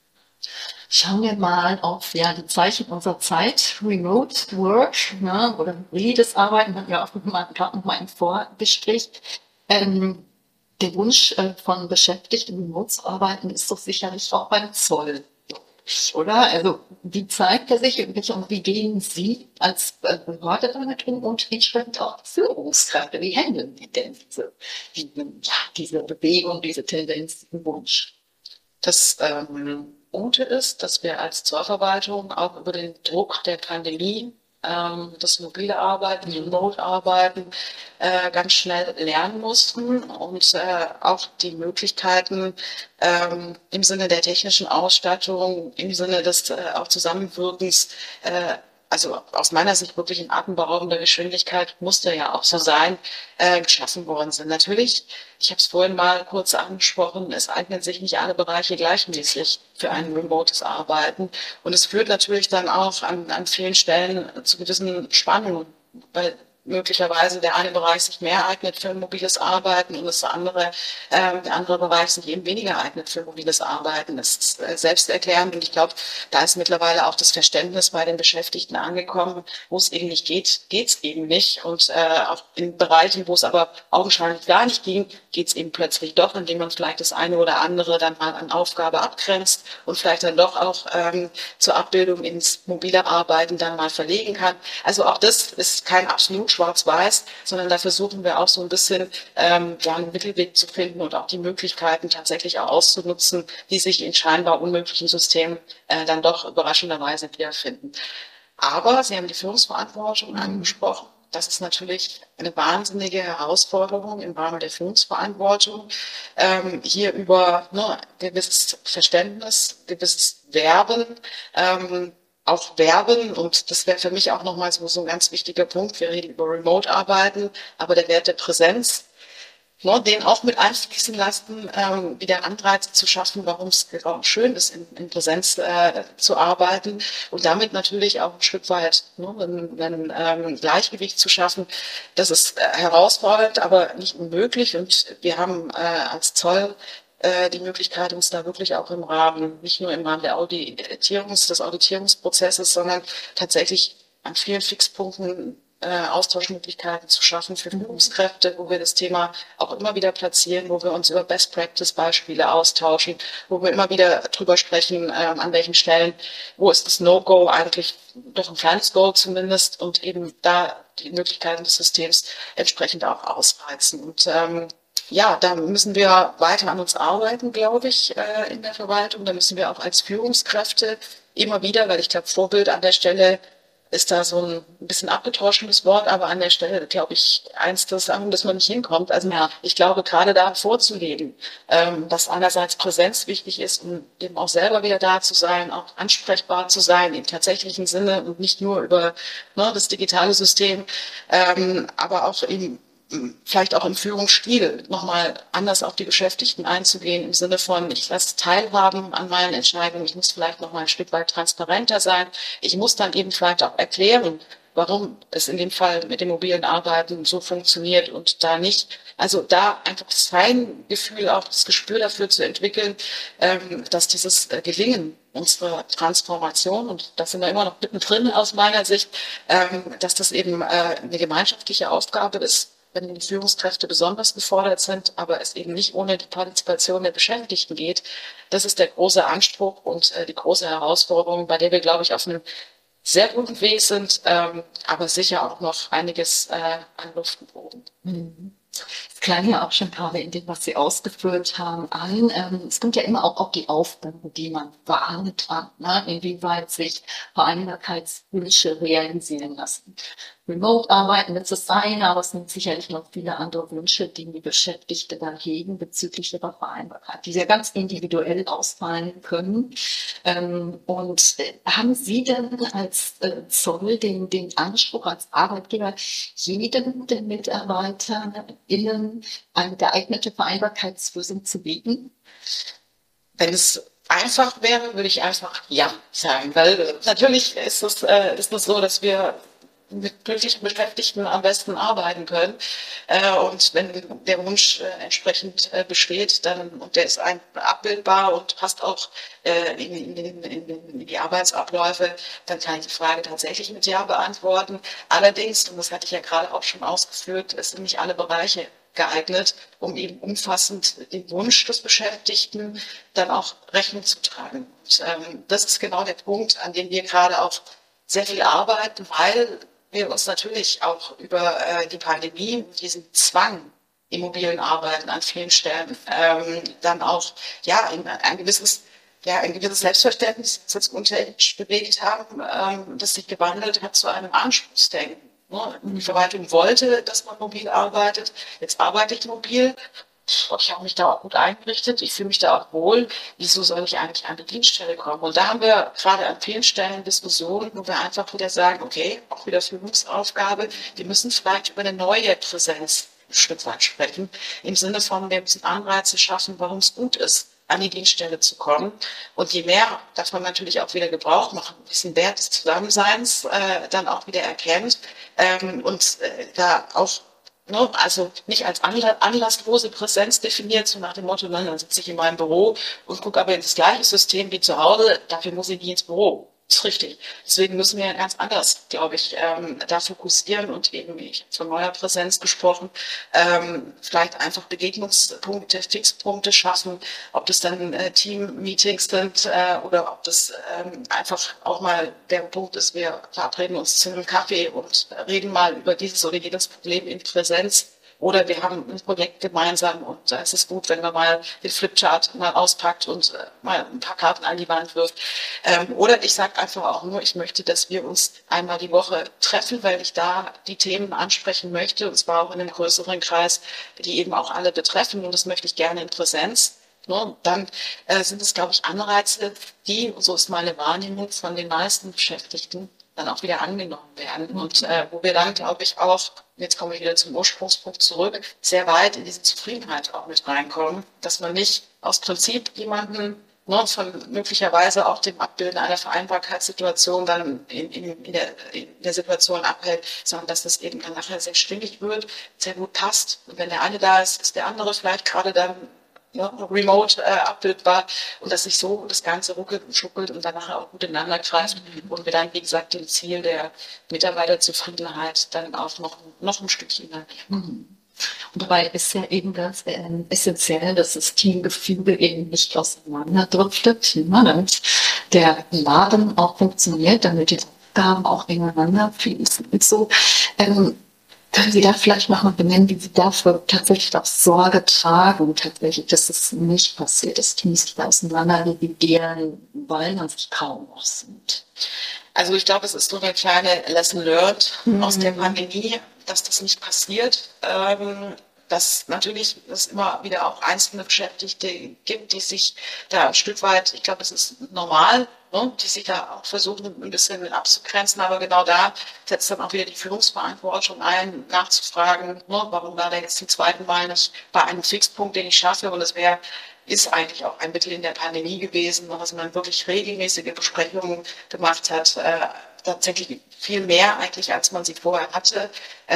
Schauen wir mal auf die Zeichen unserer Zeit, Remote Work, ja, oder hybrides Arbeiten, hatten wir auch gerade noch mal im Vorgespräch. Der Wunsch von Beschäftigten, remote zu arbeiten, ist doch sicherlich auch beim Zoll, oder? Also wie zeigt er sich und wie gehen Sie als Behörde damit um und entsprechend auch Führungskräfte? Wie handeln die denn diese Bewegung, diese Tendenz, diesen Wunsch? Das Gute ist, dass wir als Zollverwaltung auch über den Druck der Pandemie das mobile Arbeiten, Remote-Arbeiten ganz schnell lernen mussten und auch die Möglichkeiten im Sinne der technischen Ausstattung, im Sinne des auch Zusammenwirkens, also aus meiner Sicht wirklich in atemberaubender Geschwindigkeit, musste ja auch so sein, geschaffen worden sind. Natürlich, ich habe es vorhin mal kurz angesprochen, es eignen sich nicht alle Bereiche gleichmäßig für ein remotes Arbeiten. Und es führt natürlich dann auch an vielen Stellen zu gewissen Spannungen, weil möglicherweise der eine Bereich sich mehr eignet für mobiles Arbeiten und der andere Bereich sich eben weniger eignet für mobiles Arbeiten. Das ist selbsterklärend und ich glaube, da ist mittlerweile auch das Verständnis bei den Beschäftigten angekommen, wo es eben nicht geht, geht's eben nicht. Und auch in Bereichen, wo es aber augenscheinlich gar nicht ging, geht's eben plötzlich doch, indem man vielleicht das eine oder andere dann mal an Aufgabe abgrenzt und vielleicht dann doch auch zur Abbildung ins mobile Arbeiten dann mal verlegen kann. Also auch das ist kein absolut schwarz-weiß, sondern da versuchen wir auch so ein bisschen einen Mittelweg zu finden und auch die Möglichkeiten tatsächlich auch auszunutzen, die sich in scheinbar unmöglichen Systemen dann doch überraschenderweise wiederfinden. Aber Sie haben die Führungsverantwortung angesprochen. Das ist natürlich eine wahnsinnige Herausforderung im Rahmen der Führungsverantwortung, hier über gewisses Verständnis, gewisses Werben, auch werben, und das wäre für mich auch nochmal so ein ganz wichtiger Punkt. Wir reden über Remote-Arbeiten, aber der Wert der Präsenz, den auch mit einfließen lassen, wieder Anreize zu schaffen, warum es auch schön ist, in Präsenz zu arbeiten und damit natürlich auch ein Stück weit ein Gleichgewicht zu schaffen. Das ist herausfordernd, aber nicht unmöglich, und wir haben als Zoll die Möglichkeit, uns da wirklich auch nicht nur im Rahmen des Auditierungsprozesses, sondern tatsächlich an vielen Fixpunkten Austauschmöglichkeiten zu schaffen für Führungskräfte, wo wir das Thema auch immer wieder platzieren, wo wir uns über Best-Practice-Beispiele austauschen, wo wir immer wieder drüber sprechen, an welchen Stellen, wo ist das No-Go eigentlich doch ein kleines Go zumindest, und eben da die Möglichkeiten des Systems entsprechend auch ausreizen. Und da müssen wir weiter an uns arbeiten, glaube ich, in der Verwaltung. Da müssen wir auch als Führungskräfte immer wieder, weil ich glaube, Vorbild an der Stelle ist da so ein bisschen abgetroschenes Wort, aber an der Stelle, glaube ich, eins der Sachen, dass man nicht hinkommt. Also ich glaube, gerade da vorzuleben, dass einerseits Präsenz wichtig ist, um eben auch selber wieder da zu sein, auch ansprechbar zu sein im tatsächlichen Sinne und nicht nur über das digitale System, aber auch eben vielleicht auch im Führungsstil nochmal anders auf die Beschäftigten einzugehen, im Sinne von, ich lasse teilhaben an meinen Entscheidungen, ich muss vielleicht nochmal ein Stück weit transparenter sein, ich muss dann eben vielleicht auch erklären, warum es in dem Fall mit dem mobilen Arbeiten so funktioniert und da nicht. Also da einfach das Feingefühl, auch das Gespür dafür zu entwickeln, dass dieses Gelingen unserer Transformation, und das sind wir immer noch mittendrin aus meiner Sicht, dass das eben eine gemeinschaftliche Aufgabe ist, wenn die Führungskräfte besonders gefordert sind, aber es eben nicht ohne die Partizipation der Beschäftigten geht. Das ist der große Anspruch und die große Herausforderung, bei der wir, glaube ich, auf einem sehr guten Weg sind, aber sicher auch noch einiges an Luft und Boden. Es klang ja auch schon gerade in dem, was Sie ausgeführt haben, an. Es kommt ja immer auch auf die Aufgaben, die man wahrnimmt, an, inwieweit sich Vereinbarkeitswünsche realisieren lassen. Remote-Arbeiten wird es sein, aber es sind sicherlich noch viele andere Wünsche, die die Beschäftigte da hegen bezüglich ihrer Vereinbarkeit, die sehr ganz individuell ausfallen können. Und haben Sie denn als Zoll den Anspruch als Arbeitgeber, jedem der MitarbeiterInnen eine geeignete Vereinbarkeitslösung zu bieten? Wenn es einfach wäre, würde ich einfach ja sagen, weil natürlich ist es so, dass wir mit glücklichen Beschäftigten am besten arbeiten können. Und wenn der Wunsch entsprechend besteht, dann, und der ist abbildbar und passt auch in die Arbeitsabläufe, dann kann ich die Frage tatsächlich mit Ja beantworten. Allerdings, und das hatte ich ja gerade auch schon ausgeführt, es sind nicht alle Bereiche geeignet, um eben umfassend den Wunsch des Beschäftigten dann auch Rechnung zu tragen. Und, das ist genau der Punkt, an dem wir gerade auch sehr viel arbeiten, weil wir uns natürlich auch über die Pandemie und diesen Zwang im mobilen Arbeiten an vielen Stellen dann auch ein gewisses Selbstverständnis, das uns unterirdisch bewegt haben, das sich gewandelt hat zu einem Anspruchsdenken. Die Verwaltung wollte, dass man mobil arbeitet. Jetzt arbeite ich mobil. Ich habe mich da auch gut eingerichtet. Ich fühle mich da auch wohl. Wieso soll ich eigentlich an die Dienststelle kommen? Und da haben wir gerade an vielen Stellen Diskussionen, wo wir einfach wieder sagen, okay, auch wieder Führungsaufgabe. Wir müssen vielleicht über eine neue Präsenz ein Stück weit sprechen. Im Sinne von, wir müssen Anreize schaffen, warum es gut ist, an die Dienststelle zu kommen. Und je mehr davon natürlich auch wieder Gebrauch machen, diesen Wert des Zusammenseins dann auch wieder erkennt da auch also nicht als anlasslose Präsenz definiert, so nach dem Motto, dann sitze ich in meinem Büro und gucke aber in das gleiche System wie zu Hause, dafür muss ich nicht ins Büro. Das ist richtig. Deswegen müssen wir ganz anders, glaube ich, da fokussieren und eben, ich habe von neuer Präsenz gesprochen, vielleicht einfach Begegnungspunkte, Fixpunkte schaffen, ob das dann Team-Meetings sind oder ob das einfach auch mal der Punkt ist, wir verabreden uns zu einem Kaffee und reden mal über dieses oder jedes Problem in Präsenz. Oder wir haben ein Projekt gemeinsam und da ist es gut, wenn man mal den Flipchart mal auspackt und mal ein paar Karten an die Wand wirft. Oder ich sage einfach auch nur, ich möchte, dass wir uns einmal die Woche treffen, weil ich da die Themen ansprechen möchte, und zwar auch in einem größeren Kreis, die eben auch alle betreffen, und das möchte ich gerne in Präsenz. Dann sind es, glaube ich, Anreize, die, so ist meine Wahrnehmung, von den meisten Beschäftigten dann auch wieder angenommen werden und wo wir dann, glaube ich, auch, jetzt komme ich wieder zum Ursprungspunkt zurück, sehr weit in diese Zufriedenheit auch mit reinkommen, dass man nicht aus Prinzip jemanden von möglicherweise auch dem Abbilden einer Vereinbarkeitssituation dann in der Situation abhält, sondern dass das eben dann nachher sehr stimmig wird, sehr gut passt. Und wenn der eine da ist, ist der andere vielleicht gerade dann remote abbildbar und dass sich so das Ganze ruckelt und schuckelt und danach auch gut ineinander greift und wir dann, wie gesagt, dem Ziel der Mitarbeiterzufriedenheit dann auch noch ein Stückchen näher. Und dabei ist ja eben das essentiell, dass das Teamgefüge eben nicht auseinanderdriftet, damit der Laden auch funktioniert, damit die Aufgaben auch ineinander fließen. Und so können Sie da vielleicht nochmal benennen, wie Sie dafür tatsächlich auch Sorge tragen, tatsächlich, dass es nicht passiert, dass Teams sich da auseinander dividieren, weil man sich kaum noch sieht? Also ich glaube, es ist so eine kleine Lesson learned aus der Pandemie, dass das nicht passiert. Dass natürlich es immer wieder auch einzelne Beschäftigte gibt, die sich da ein Stück weit, ich glaube, es ist normal, die sich da auch versuchen, ein bisschen mit abzugrenzen. Aber genau da setzt dann auch wieder die Führungsverantwortung ein, nachzufragen, warum war der jetzt zum zweiten Mal nicht bei einem Fixpunkt, den ich schaffe. Und es ist eigentlich auch ein Mittel in der Pandemie gewesen, dass man wirklich regelmäßige Besprechungen gemacht hat, tatsächlich viel mehr eigentlich, als man sie vorher hatte.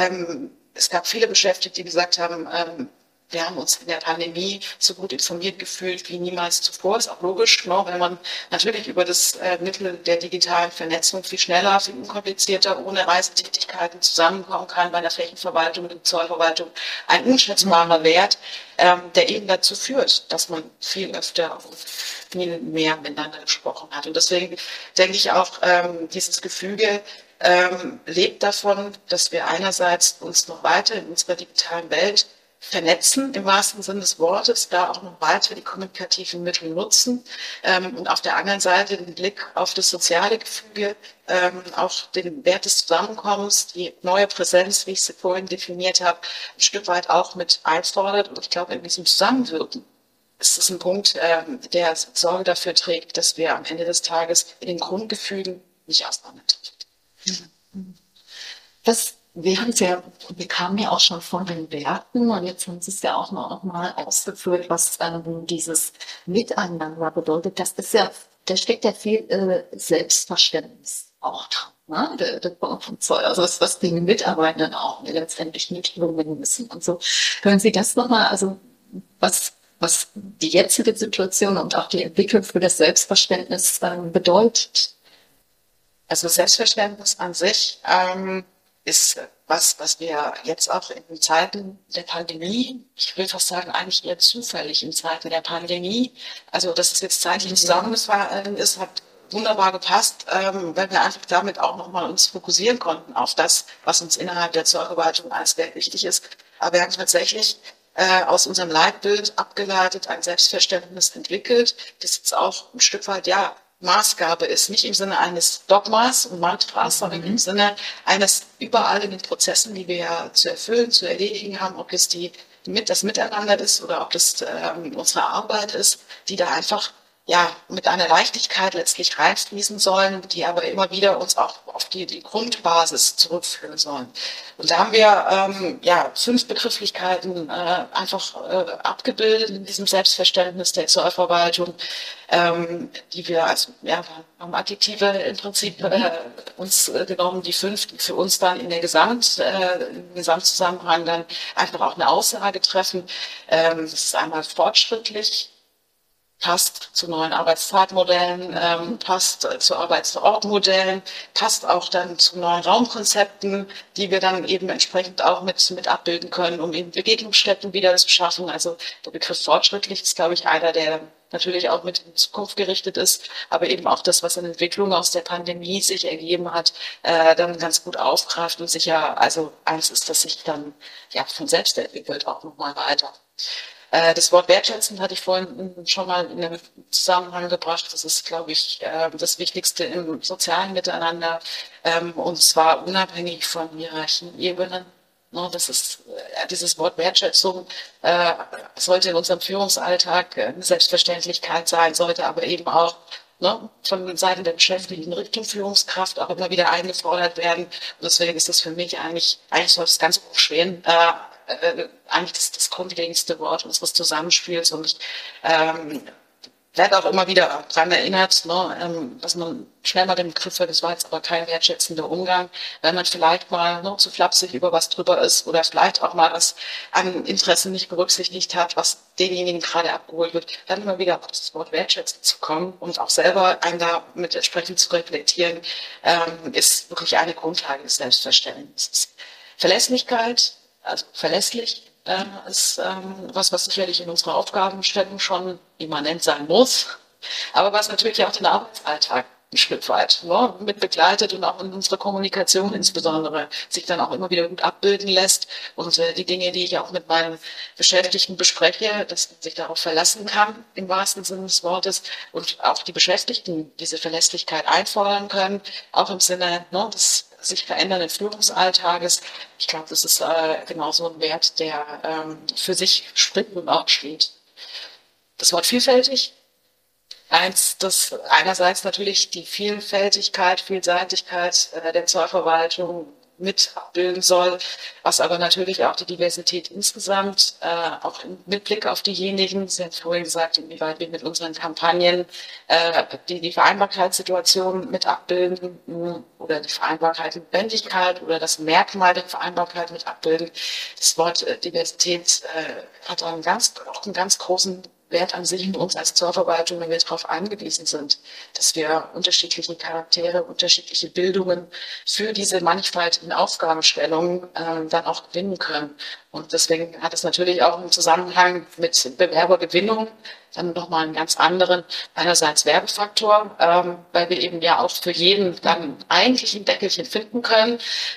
Es gab viele Beschäftigte, die gesagt haben, wir haben uns in der Pandemie so gut informiert gefühlt wie niemals zuvor. Ist auch logisch, wenn man natürlich über das Mittel der digitalen Vernetzung viel schneller, viel unkomplizierter, ohne Reisetätigkeiten zusammenkommen kann bei der Flächenverwaltung und Zollverwaltung. Ein unschätzbarer Wert, der eben dazu führt, dass man viel öfter und viel mehr miteinander gesprochen hat. Und deswegen denke ich auch, dieses Gefüge lebt davon, dass wir einerseits uns noch weiter in unserer digitalen Welt vernetzen, im wahrsten Sinne des Wortes, da auch noch weiter die kommunikativen Mittel nutzen und auf der anderen Seite den Blick auf das soziale Gefüge, auch den Wert des Zusammenkommens, die neue Präsenz, wie ich sie vorhin definiert habe, ein Stück weit auch mit einfordert. Und ich glaube, in diesem Zusammenwirken ist es ein Punkt, der Sorge dafür trägt, dass wir am Ende des Tages in den Grundgefügen nicht auseinandertreten. Wir kamen ja auch schon von den Werten und jetzt haben Sie es ja auch noch mal ausgeführt, was dieses Miteinander bedeutet. Das ist ja, da steckt ja viel Selbstverständnis auch dran. Ne? Der Bau von Zoll, also das, was die Mitarbeitenden auch letztendlich mitbringen müssen und so. Können Sie das nochmal, also was die jetzige Situation und auch die Entwicklung für das Selbstverständnis bedeutet? Also Selbstverständnis an sich ist was wir jetzt auch in Zeiten der Pandemie, ich will fast sagen, eigentlich eher zufällig in Zeiten der Pandemie, also dass es jetzt zeitlich zusammengefallen ist, hat wunderbar gepasst, weil wir einfach damit auch nochmal uns fokussieren konnten auf das, was uns innerhalb der Zollverwaltung als sehr wichtig ist. Aber wir haben tatsächlich aus unserem Leitbild abgeleitet ein Selbstverständnis entwickelt, das jetzt auch ein Stück weit, Maßgabe ist, nicht im Sinne eines Dogmas und Mantras, sondern im Sinne eines überall in den Prozessen, die wir zu erfüllen, zu erledigen haben, ob es das Miteinander ist oder ob das unsere Arbeit ist, die da einfach mit einer Leichtigkeit letztlich reinfließen sollen, die aber immer wieder uns auch auf die Grundbasis zurückführen sollen. Und da haben wir 5 Begrifflichkeiten einfach abgebildet in diesem Selbstverständnis der Zollverwaltung, die wir haben Adjektive im Prinzip uns genommen, die 5, die für uns dann im Gesamtzusammenhang dann einfach auch eine Aussage treffen. Das ist einmal fortschrittlich, passt zu neuen Arbeitszeitmodellen, passt zu Arbeitsortmodellen, passt auch dann zu neuen Raumkonzepten, die wir dann eben entsprechend auch mit abbilden können, um eben Begegnungsstätten wieder zu schaffen. Also der Begriff fortschrittlich ist, glaube ich, einer, der natürlich auch mit in Zukunft gerichtet ist, aber eben auch das, was an Entwicklung aus der Pandemie sich ergeben hat, dann ganz gut aufgreift und sicher, also eins ist, dass sich dann von selbst entwickelt auch nochmal weiter. Das Wort wertschätzen hatte ich vorhin schon mal in einem Zusammenhang gebracht. Das ist, glaube ich, das Wichtigste im sozialen Miteinander, und zwar unabhängig von Hierarchieebenen. Das ist dieses Wort Wertschätzung sollte in unserem Führungsalltag eine Selbstverständlichkeit sein, sollte aber eben auch von Seiten der Beschäftigten Richtung Führungskraft auch immer wieder eingefordert werden. Und deswegen ist das für mich eigentlich soll es ganz hochschweren. Eigentlich das grundlegendste Wort unseres Zusammenspiels, und ich werde auch immer wieder daran erinnert, dass man schnell mal den Begriff hört, das war jetzt aber kein wertschätzender Umgang, wenn man vielleicht mal zu flapsig über was drüber ist oder vielleicht auch mal was an Interessen nicht berücksichtigt hat, was denjenigen gerade abgeholt wird, dann immer wieder auf das Wort wertschätzen zu kommen und auch selber einen da mit entsprechend zu reflektieren, ist wirklich eine Grundlage des Selbstverständnisses. Verlässlichkeit, also verlässlich, ist was sicherlich in unserer Aufgabenstellung schon immanent sein muss, aber was natürlich auch den Arbeitsalltag ein Stück weit mit begleitet und auch in unserer Kommunikation insbesondere sich dann auch immer wieder gut abbilden lässt. Und die Dinge, die ich auch mit meinen Beschäftigten bespreche, dass man sich darauf verlassen kann, im wahrsten Sinne des Wortes, und auch die Beschäftigten diese Verlässlichkeit einfordern können, auch im Sinne des sich verändernden Führungsalltages. Ich glaube, das ist genauso ein Wert, der für sich spricht und auch steht. Das Wort vielfältig. Das einerseits natürlich die Vielfältigkeit, Vielseitigkeit der Zollverwaltung mit abbilden soll, was aber natürlich auch die Diversität insgesamt, auch mit Blick auf diejenigen, Sie haben vorhin gesagt, inwieweit wir mit unseren Kampagnen die Vereinbarkeitssituation mit abbilden oder die Vereinbarkeit mit Lebendigkeit oder das Merkmal der Vereinbarkeit mit abbilden. Das Wort Diversität hat auch einen ganz großen Wert an sich in uns als Zollverwaltung, wenn wir darauf angewiesen sind, dass wir unterschiedliche Charaktere, unterschiedliche Bildungen für diese mannigfaltigen Aufgabenstellungen dann auch gewinnen können. Und deswegen hat es natürlich auch im Zusammenhang mit Bewerbergewinnung dann nochmal einen ganz anderen, einerseits Werbefaktor, weil wir eben ja auch für jeden dann eigentlich ein Deckelchen finden können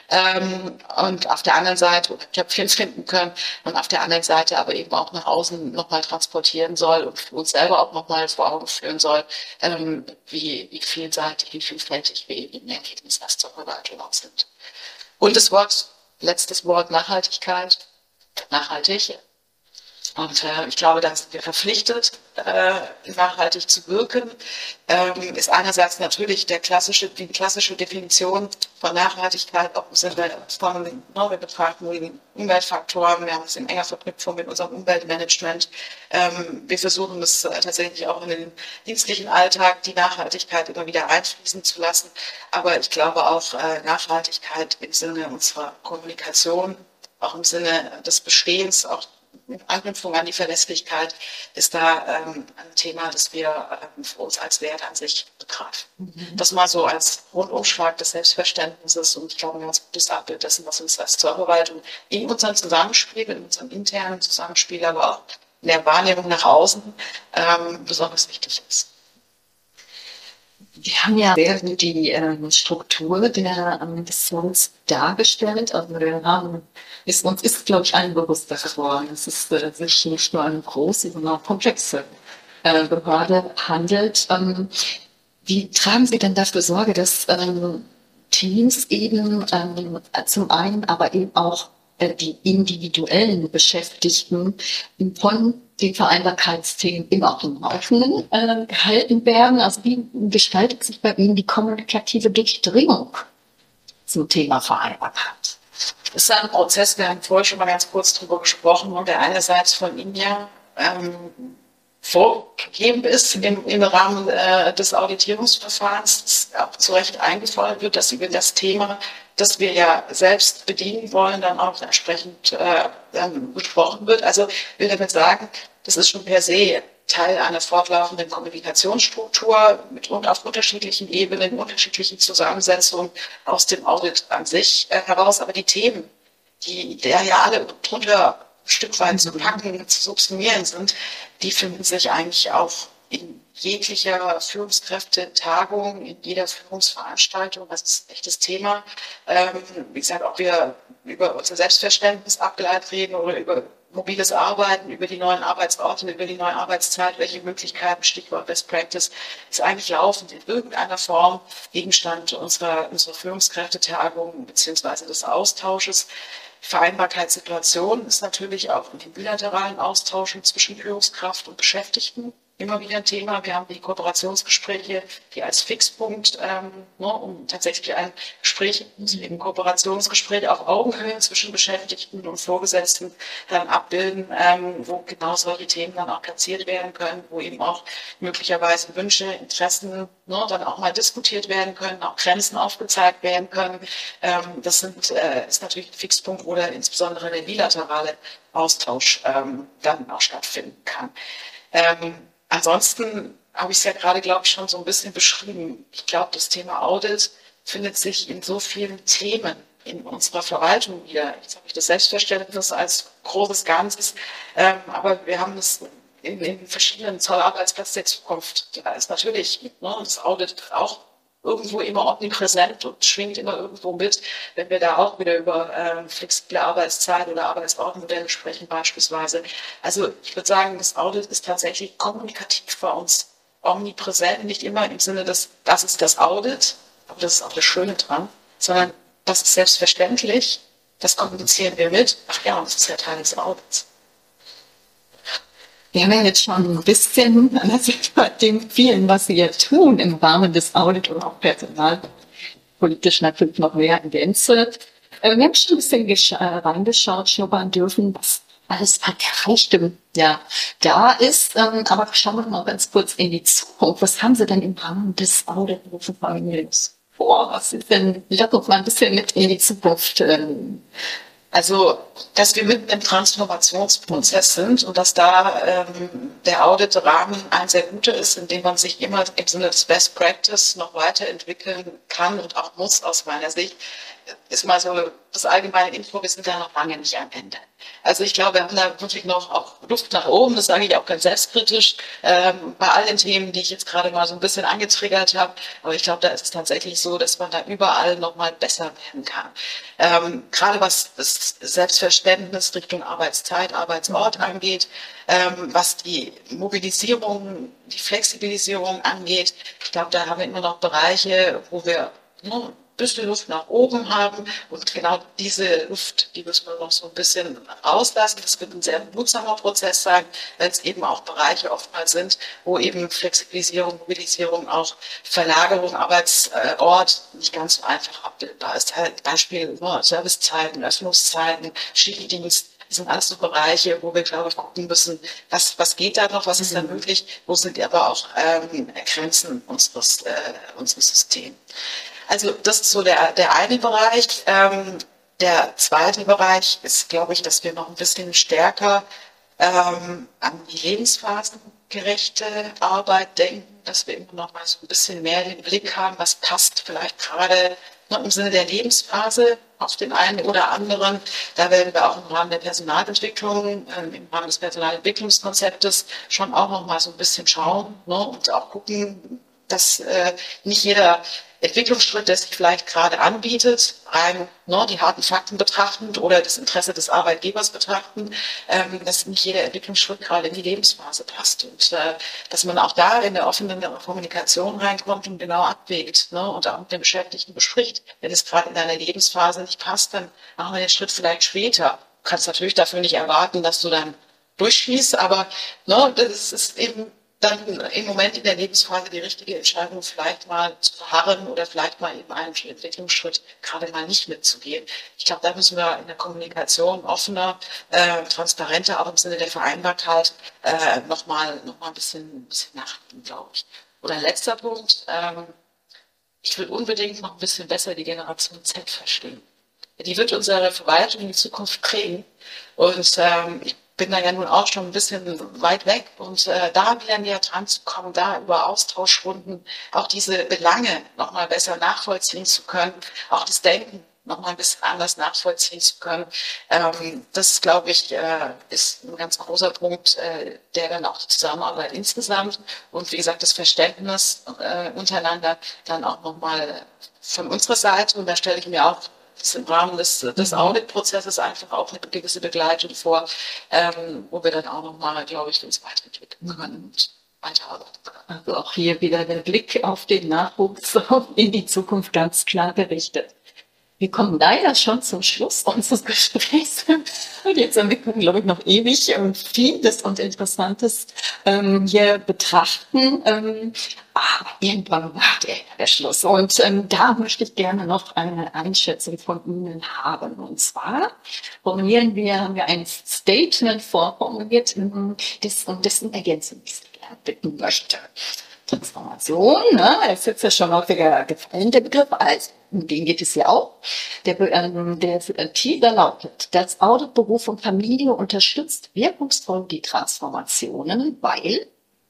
und auf der anderen Seite oder Töpfchen finden können und auf der anderen Seite aber eben auch nach außen nochmal transportieren soll und für uns selber auch nochmal vor Augen führen soll, wie vielseitig, wie vielfältig wir eben im Ergebnis als zur Verwaltung auch sind. Und letztes Wort Nachhaltigkeit. Nachhaltig. Und ich glaube, da sind wir verpflichtet, nachhaltig zu wirken. Ist einerseits natürlich die klassische Definition von Nachhaltigkeit, auch im Sinne von, wir betrachten Umweltfaktoren, wir haben es in enger Verknüpfung mit unserem Umweltmanagement. Wir versuchen es tatsächlich auch in den dienstlichen Alltag, die Nachhaltigkeit immer wieder einfließen zu lassen. Aber ich glaube auch Nachhaltigkeit im Sinne unserer Kommunikation, auch im Sinne des Bestehens, auch in Anknüpfung an die Verlässlichkeit, ist da ein Thema, das wir für uns als Wert an sich begreifen. Das mal so als Rundumschlag des Selbstverständnisses, und ich glaube, ein ganz gutes Abbild dessen, was uns als Zollverwaltung in unserem Zusammenspiel, in unserem internen Zusammenspiel, aber auch in der Wahrnehmung nach außen besonders wichtig ist. Wir haben ja sehr gut die Struktur der Missions dargestellt. Also uns ist, glaube ich, allen bewusster geworden, dass es sich nicht nur eine große, sondern auch komplexe Behörde handelt. Wie tragen Sie denn dafür Sorge, dass Teams eben zum einen, aber eben auch die individuellen Beschäftigten von die Vereinbarkeitsthemen immer auf dem Laufenden gehalten werden? Also wie gestaltet sich bei Ihnen die kommunikative Durchdringung zum Thema Vereinbarkeit? Das ist ein Prozess, wir haben vorher schon mal ganz kurz drüber gesprochen, und der einerseits von Ihnen ja vorgegeben ist im Rahmen des Auditierungsverfahrens, das auch zu Recht eingefordert wird, dass über das Thema, das wir ja selbst bedienen wollen, dann auch entsprechend besprochen wird. Also ich will damit sagen, das ist schon per se Teil einer fortlaufenden Kommunikationsstruktur und auf unterschiedlichen Ebenen, unterschiedlichen Zusammensetzungen aus dem Audit an sich heraus. Aber die Themen, die ja alle drunter ein Stück weit zu packen, zu subsumieren sind, die finden sich eigentlich auch in jeglicher Führungskräftetagung, in jeder Führungsveranstaltung. Das ist ein echtes Thema. Wie gesagt, ob wir über unser Selbstverständnis abgeleitet reden oder über mobiles Arbeiten, über die neuen Arbeitsorte, über die neue Arbeitszeit, welche Möglichkeiten, Stichwort Best Practice, ist eigentlich laufend in irgendeiner Form Gegenstand unserer Führungskräftetagung beziehungsweise des Austausches. Die Vereinbarkeitssituation ist natürlich auch in den bilateralen Austauschen zwischen Führungskraft und Beschäftigten immer wieder ein Thema. Wir haben die Kooperationsgespräche, die als Fixpunkt, um tatsächlich ein Gespräch, ein Kooperationsgespräch auf Augenhöhe zwischen Beschäftigten und Vorgesetzten dann abbilden, wo genau solche Themen dann auch platziert werden können, wo eben auch möglicherweise Wünsche, Interessen dann auch mal diskutiert werden können, auch Grenzen aufgezeigt werden können. Das ist natürlich ein Fixpunkt, wo dann insbesondere der bilaterale Austausch dann auch stattfinden kann. Ansonsten habe ich es ja gerade, glaube ich, schon so ein bisschen beschrieben. Ich glaube, das Thema Audit findet sich in so vielen Themen in unserer Verwaltung wieder. Jetzt habe ich das Selbstverständnis als großes Ganzes, aber wir haben es in verschiedenen Zollarbeitsplätzen der Zukunft. Da ist natürlich das Audit auch irgendwo immer omnipräsent und schwingt immer irgendwo mit, wenn wir da auch wieder über flexible Arbeitszeit oder Arbeitsortmodelle sprechen beispielsweise. Also ich würde sagen, das Audit ist tatsächlich kommunikativ bei uns omnipräsent, nicht immer im Sinne des, das ist das Audit, aber das ist auch das Schöne dran, sondern das ist selbstverständlich, das kommunizieren wir mit, ach ja, und das ist ja Teil des Audits. Wir haben ja jetzt schon ein bisschen dem vielen, was Sie jetzt tun im Rahmen des Audit und auch personalpolitisch natürlich noch mehr ergänzt. Wir haben schon ein bisschen reingeschaut, schnuppern dürfen, was alles verkreichtem da ist. Aber schauen wir mal ganz kurz in die Zukunft. Was haben Sie denn im Rahmen des Audit-Verfahrens vor? Was ist denn, lass uns mal ein bisschen mit in die Zukunft Also, dass wir mitten im Transformationsprozess sind und dass da der Audit-Rahmen ein sehr guter ist, in dem man sich immer im Sinne des Best Practice noch weiterentwickeln kann und auch muss aus meiner Sicht, ist mal so das allgemeine Info, wir sind da noch lange nicht am Ende. Also ich glaube, wir haben da wirklich noch auch Luft nach oben, das sage ich auch ganz selbstkritisch, bei all den Themen, die ich jetzt gerade mal so ein bisschen angetriggert habe. Aber ich glaube, da ist es tatsächlich so, dass man da überall noch mal besser werden kann. Gerade was das Selbstverständnis Richtung Arbeitszeit, Arbeitsort angeht, was die Mobilisierung, die Flexibilisierung angeht. Ich glaube, da haben wir immer noch Bereiche, wo wir bisschen Luft nach oben haben und genau diese Luft, die müssen wir noch so ein bisschen rauslassen. Das wird ein sehr behutsamer Prozess sein, weil es eben auch Bereiche oftmals sind, wo eben Flexibilisierung, Mobilisierung, auch Verlagerung, Arbeitsort nicht ganz so einfach abbildbar ist. Beispiel Servicezeiten, Öffnungszeiten, Schichtdienst. Das sind alles so Bereiche, wo wir, glaube ich, gucken müssen, was geht da noch, was ist da möglich, wo sind aber auch Grenzen unseres Systems. Also das ist so der eine Bereich. Der zweite Bereich ist, glaube ich, dass wir noch ein bisschen stärker an die lebensphasengerechte Arbeit denken, dass wir immer noch mal so ein bisschen mehr den Blick haben, was passt vielleicht gerade im Sinne der Lebensphase auf den einen oder anderen. Da werden wir auch im Rahmen der Personalentwicklung, im Rahmen des Personalentwicklungskonzeptes schon auch noch mal so ein bisschen schauen und auch gucken, dass nicht jeder Entwicklungsschritt, der sich vielleicht gerade anbietet, rein die harten Fakten betrachtend oder das Interesse des Arbeitgebers betrachten, dass nicht jeder Entwicklungsschritt gerade in die Lebensphase passt und dass man auch da in der offenen Kommunikation reinkommt und genau abwägt und auch mit den Beschäftigten bespricht. Wenn es gerade in deiner Lebensphase nicht passt, dann machen wir den Schritt vielleicht später. Du kannst natürlich dafür nicht erwarten, dass du dann durchschieße, aber ne, das ist eben dann im Moment in der Lebensphase die richtige Entscheidung, vielleicht mal zu verharren oder vielleicht mal eben einen Entwicklungsschritt gerade mal nicht mitzugehen. Ich glaube, da müssen wir in der Kommunikation offener, transparenter, auch im Sinne der Vereinbarkeit, noch mal ein bisschen nachdenken, glaube ich. Oder letzter Punkt, ich will unbedingt noch ein bisschen besser die Generation Z verstehen. Die wird unsere Verwaltung in die Zukunft prägen. Und ich bin da ja nun auch schon ein bisschen weit weg. Und da wieder näher dran zu kommen, da über Austauschrunden auch diese Belange noch mal besser nachvollziehen zu können, auch das Denken noch mal ein bisschen anders nachvollziehen zu können. Das, glaube ich, ist ein ganz großer Punkt, der dann auch die Zusammenarbeit insgesamt und, wie gesagt, das Verständnis untereinander dann auch noch mal von unserer Seite, und da stelle ich mir auch im Rahmen des Audit-Prozesses einfach auch eine gewisse Begleitung vor, wo wir dann auch nochmal, glaube ich, uns weiterentwickeln können und weiterarbeiten können. Also auch hier wieder der Blick auf den Nachwuchs in die Zukunft ganz klar gerichtet. Wir kommen leider schon zum Schluss unseres Gesprächs. Und jetzt haben wir, glaube ich, noch ewig vieles und Interessantes hier betrachten. Aber irgendwann war der Schluss. Und da möchte ich gerne noch eine Einschätzung von Ihnen haben. Und zwar haben wir ein Statement vorformuliert, dessen Ergänzung ich Sie gerne bitten möchte. Transformation, ne? Das ist jetzt ja schon häufiger gefallen, der Begriff, also um den geht es ja auch. Der Teaser lautet: Das Audit Beruf und Familie unterstützt wirkungsvoll die Transformationen, weil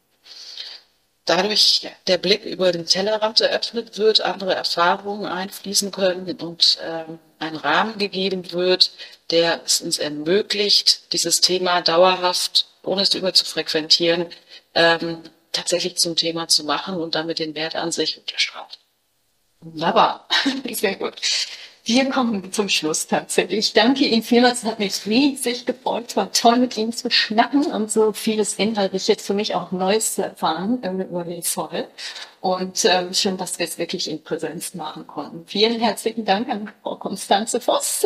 dadurch der Blick über den Tellerrand eröffnet wird, andere Erfahrungen einfließen können und ein Rahmen gegeben wird, der es uns ermöglicht, dieses Thema dauerhaft, ohne es überzufrequentieren, tatsächlich zum Thema zu machen und damit den Wert an sich unterstreicht. Wunderbar, sehr gut. Wir kommen zum Schluss tatsächlich. Ich danke Ihnen vielmals, es hat mich riesig gefreut, war toll mit Ihnen zu schnacken und so vieles inhaltlich jetzt für mich auch Neues zu erfahren über den Zoll. Und schön, dass wir es wirklich in Präsenz machen konnten. Vielen herzlichen Dank an Frau Konstanze Voss,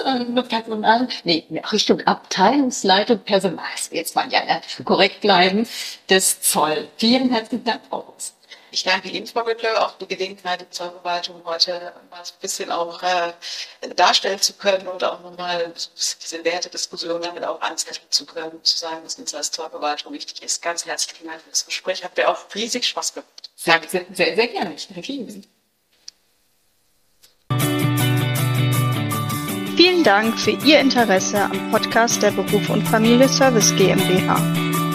Richtung Abteilungsleitung Personal, jetzt mal ja korrekt bleiben, des Zoll. Vielen herzlichen Dank, Frau Voss. Ich danke Ihnen, Frau Güttler, auch für die Gelegenheit, die Zollverwaltung heute mal ein bisschen auch darstellen zu können und auch nochmal diese Wertediskussion damit auch anzetteln zu können und zu sagen, was uns als Zollverwaltung wichtig ist. Ganz herzlichen Dank für das Gespräch. Hat mir auch riesig Spaß gemacht. Danke, sehr, sehr gerne. Ich danke Ihnen. Vielen Dank für Ihr Interesse am Podcast der Beruf und Familie Service GmbH.